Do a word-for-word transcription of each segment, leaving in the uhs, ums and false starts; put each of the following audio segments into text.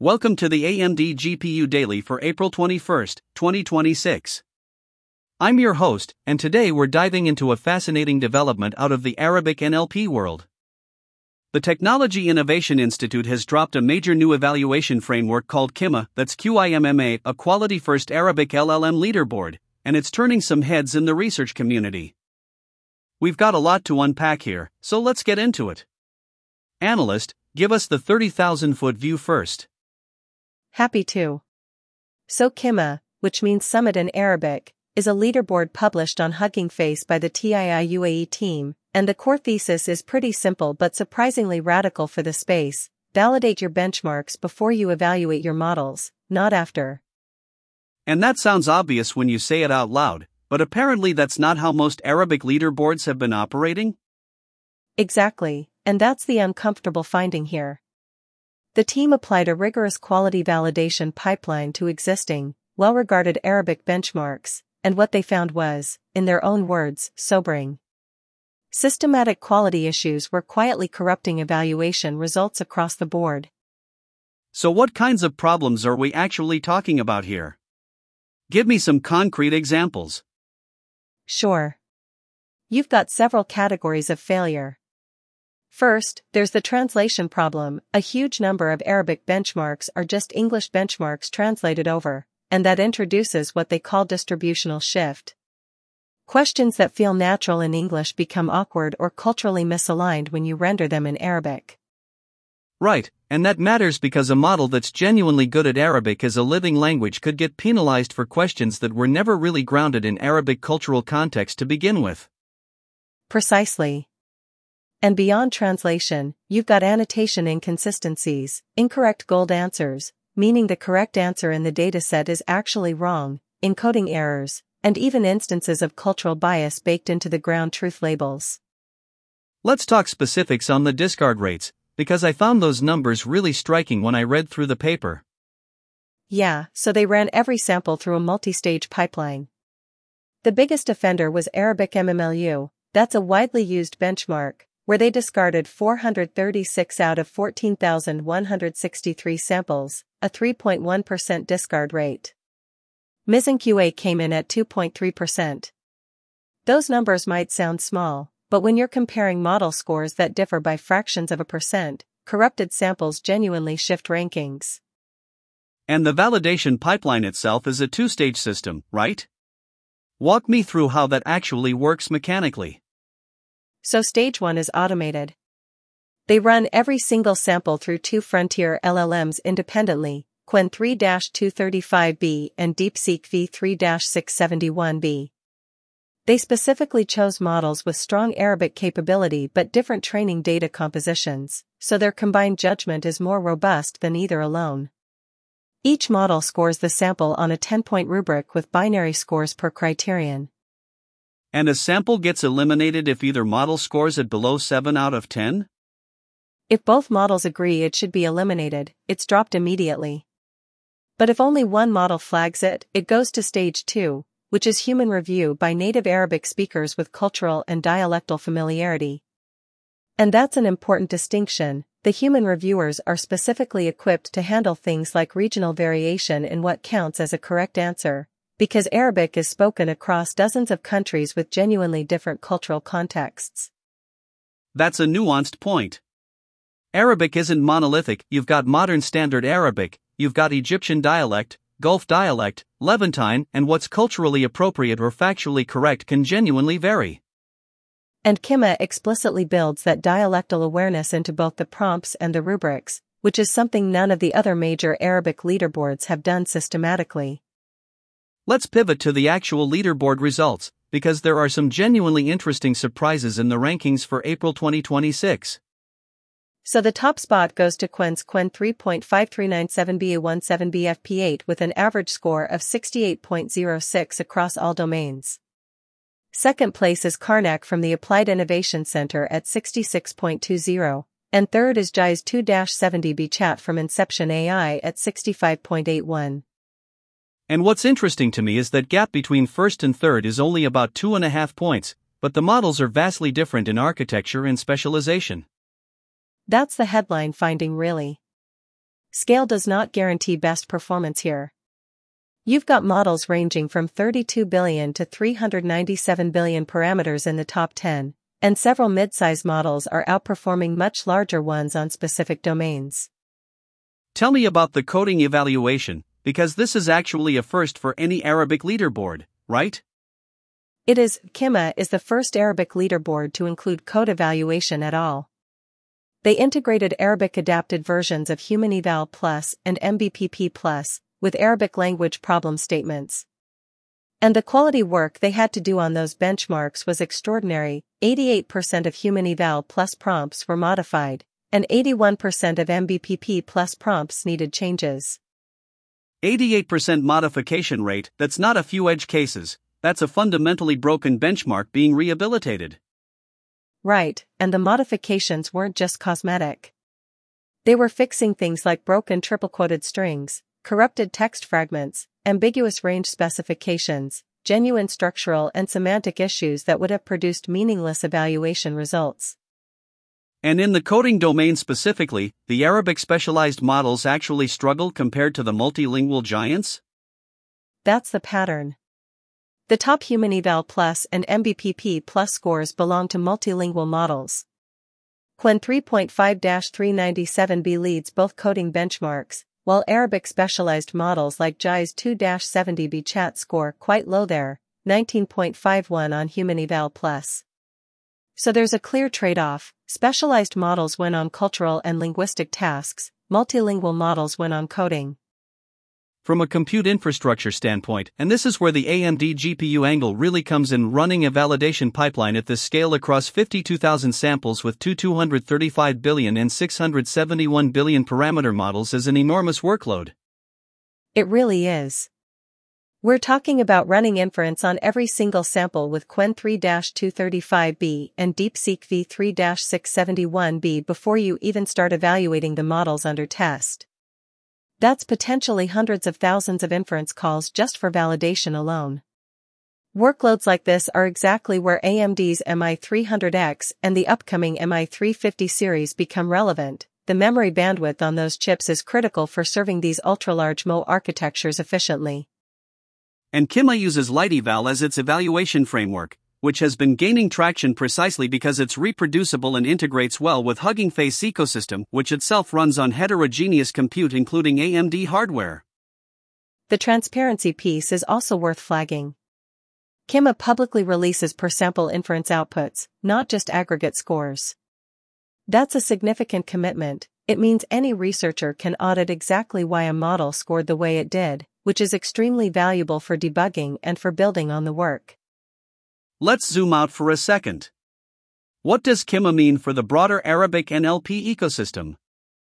Welcome to the A M D G P U Daily for April twenty-first, twenty twenty-six. I'm your host, and today we're diving into a fascinating development out of the Arabic N L P world. The Technology Innovation Institute has dropped a major new evaluation framework called QIMMA, that's Q I M M A, a quality-first Arabic L L M leaderboard, and it's turning some heads in the research community. We've got a lot to unpack here, so let's get into it. Analyst, give us the thirty thousand foot view first. Happy to. So QIMMA, which means summit in Arabic, is a leaderboard published on Hugging Face by the T I I U A E team, and the core thesis is pretty simple but surprisingly radical for the space: validate your benchmarks before you evaluate your models, not after. And that sounds obvious when you say it out loud, but apparently that's not how most Arabic leaderboards have been operating? Exactly, and that's the uncomfortable finding here. The team applied a rigorous quality validation pipeline to existing, well-regarded Arabic benchmarks, and what they found was, in their own words, sobering. Systematic quality issues were quietly corrupting evaluation results across the board. So what kinds of problems are we actually talking about here? Give me some concrete examples. Sure. You've got several categories of failure. First, there's the translation problem. A huge number of Arabic benchmarks are just English benchmarks translated over, and that introduces what they call distributional shift. Questions that feel natural in English become awkward or culturally misaligned when you render them in Arabic. Right, and that matters because a model that's genuinely good at Arabic as a living language could get penalized for questions that were never really grounded in Arabic cultural context to begin with. Precisely. And beyond translation, you've got annotation inconsistencies, incorrect gold answers, meaning the correct answer in the dataset is actually wrong, encoding errors, and even instances of cultural bias baked into the ground truth labels. Let's talk specifics on the discard rates, because I found those numbers really striking when I read through the paper. Yeah, so they ran every sample through a multi-stage pipeline. The biggest offender was Arabic M M L U, that's a widely used benchmark, where they discarded four hundred thirty-six out of fourteen thousand one hundred sixty-three samples, a three point one percent discard rate. MisenQA came in at two point three percent. Those numbers might sound small, but when you're comparing model scores that differ by fractions of a percent, corrupted samples genuinely shift rankings. And the validation pipeline itself is a two-stage system, right? Walk me through how that actually works mechanically. So stage one is automated. They run every single sample through two frontier L L Ms independently, Qwen three dash two thirty-five B and DeepSeek V three dash six seventy-one B. They specifically chose models with strong Arabic capability but different training data compositions, so their combined judgment is more robust than either alone. Each model scores the sample on a ten-point rubric with binary scores per criterion. And a sample gets eliminated if either model scores it below seven out of ten? If both models agree it should be eliminated, it's dropped immediately. But if only one model flags it, it goes to stage two, which is human review by native Arabic speakers with cultural and dialectal familiarity. And that's an important distinction. The human reviewers are specifically equipped to handle things like regional variation in what counts as a correct answer, because Arabic is spoken across dozens of countries with genuinely different cultural contexts. That's a nuanced point. Arabic isn't monolithic. You've got modern standard Arabic, you've got Egyptian dialect, Gulf dialect, Levantine, and what's culturally appropriate or factually correct can genuinely vary. And QIMMA explicitly builds that dialectal awareness into both the prompts and the rubrics, which is something none of the other major Arabic leaderboards have done systematically. Let's pivot to the actual leaderboard results, because there are some genuinely interesting surprises in the rankings for April twenty twenty-six. So the top spot goes to Qwen's Qwen three point five three nine seven B A seventeen B F P eight with an average score of sixty-eight point zero six across all domains. Second place is Karnak from the Applied Innovation Center at sixty-six point two zero, and third is J I S two dash seventy B Chat from Inception A I at sixty-five point eight one. And what's interesting to me is that gap between first and third is only about two and a half points, but the models are vastly different in architecture and specialization. That's the headline finding really. scale does not guarantee best performance here. You've got models ranging from thirty-two billion to three hundred ninety-seven billion parameters in the top ten, and several mid-size models are outperforming much larger ones on specific domains. Tell me about the coding evaluation, because this is actually a first for any Arabic leaderboard, right? It is. Kimma is the first Arabic leaderboard to include code evaluation at all. They integrated Arabic adapted versions of HumanEval Plus and M B P P Plus, with Arabic language problem statements. And the quality work they had to do on those benchmarks was extraordinary. eighty-eight percent of HumanEval Plus prompts were modified, and eighty-one percent of M B P P Plus prompts needed changes. eighty-eight percent modification rate, that's not a few edge cases, that's a fundamentally broken benchmark being rehabilitated. Right, and the modifications weren't just cosmetic. They were fixing things like broken triple-quoted strings, corrupted text fragments, ambiguous range specifications, genuine structural and semantic issues that would have produced meaningless evaluation results. And in the coding domain specifically, the Arabic specialized models actually struggle compared to the multilingual giants? That's the pattern. The top HumanEval Plus and M B P P Plus scores belong to multilingual models. Qwen three point five dash three ninety-seven b leads both coding benchmarks, while Arabic specialized models like J I S two dash seventy b chat score quite low there, nineteen point five one on HumanEval Plus. So there's a clear trade-off: specialized models win on cultural and linguistic tasks, multilingual models win on coding. From a compute infrastructure standpoint, and this is where the A M D G P U angle really comes in, running a validation pipeline at this scale across fifty-two thousand samples with two two hundred thirty-five billion and six hundred seventy-one billion parameter models is an enormous workload. It really is. We're talking about running inference on every single sample with Qwen three dash two thirty-five b and DeepSeek v three dash six seventy-one b before you even start evaluating the models under test. That's potentially hundreds of thousands of inference calls just for validation alone. Workloads like this are exactly where A M D's M I three hundred X and the upcoming M I three fifty series become relevant. The memory bandwidth on those chips is critical for serving these ultra-large M O architectures efficiently. And Kimma uses LightEval as its evaluation framework, which has been gaining traction precisely because it's reproducible and integrates well with Hugging Face ecosystem, which itself runs on heterogeneous compute including A M D hardware. The transparency piece is also worth flagging. Kimma publicly releases per-sample inference outputs, not just aggregate scores. That's a significant commitment. It means any researcher can audit exactly why a model scored the way it did, which is extremely valuable for debugging and for building on the work. Let's zoom out for a second. What does Kimma mean for the broader Arabic N L P ecosystem?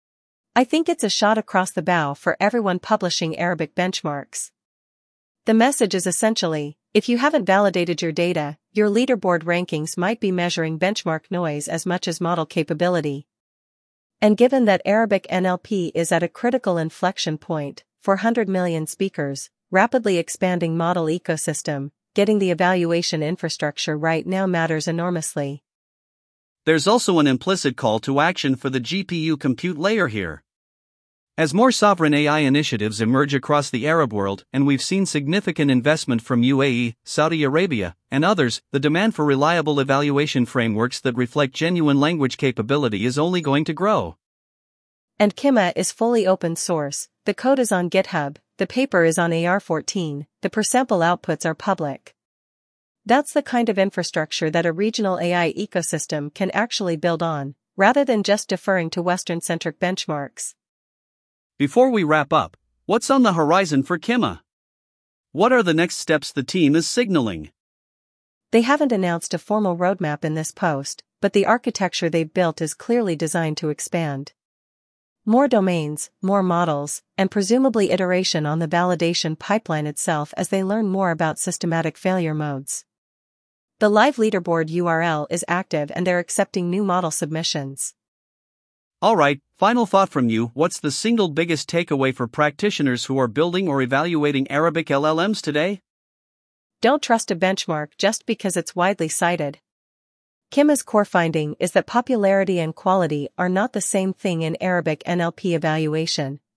I think it's a shot across the bow for everyone publishing Arabic benchmarks. The message is essentially, if you haven't validated your data, your leaderboard rankings might be measuring benchmark noise as much as model capability. And given that Arabic N L P is at a critical inflection point, four hundred million speakers, rapidly expanding model ecosystem, getting the evaluation infrastructure right now matters enormously. There's also an implicit call to action for the G P U compute layer here. As more sovereign A I initiatives emerge across the Arab world, and we've seen significant investment from U A E, Saudi Arabia, and others, the demand for reliable evaluation frameworks that reflect genuine language capability is only going to grow. And Kimma is fully open source. The code is on GitHub, the paper is on A R fourteen, the per-sample outputs are public. That's the kind of infrastructure that a regional A I ecosystem can actually build on, rather than just deferring to Western-centric benchmarks. Before we wrap up, what's on the horizon for Kimma? What are the next steps the team is signaling? They haven't announced a formal roadmap in this post, but the architecture they've built is clearly designed to expand. More domains, more models, and presumably iteration on the validation pipeline itself as they learn more about systematic failure modes. The live leaderboard U R L is active and they're accepting new model submissions. Alright, final thought from you: what's the single biggest takeaway for practitioners who are building or evaluating Arabic L L Ms today? Don't trust a benchmark just because it's widely cited. Kimma's core finding is that popularity and quality are not the same thing in Arabic N L P evaluation,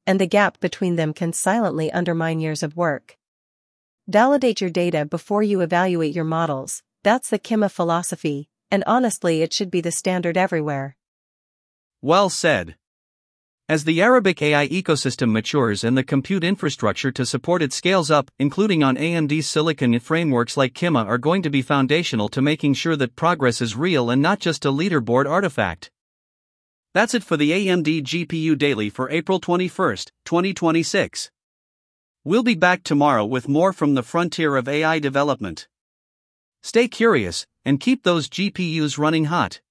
and the gap between them can silently undermine years of work. Validate your data before you evaluate your models. That's the Kimma philosophy, and honestly it should be the standard everywhere. Well said. As the Arabic A I ecosystem matures and the compute infrastructure to support it scales up, including on A M D's silicon, frameworks like Kimma are going to be foundational to making sure that progress is real and not just a leaderboard artifact. That's it for the A M D G P U Daily for April twenty-first, twenty twenty-six. We'll be back tomorrow with more from the frontier of A I development. Stay curious, and keep those G P Us running hot.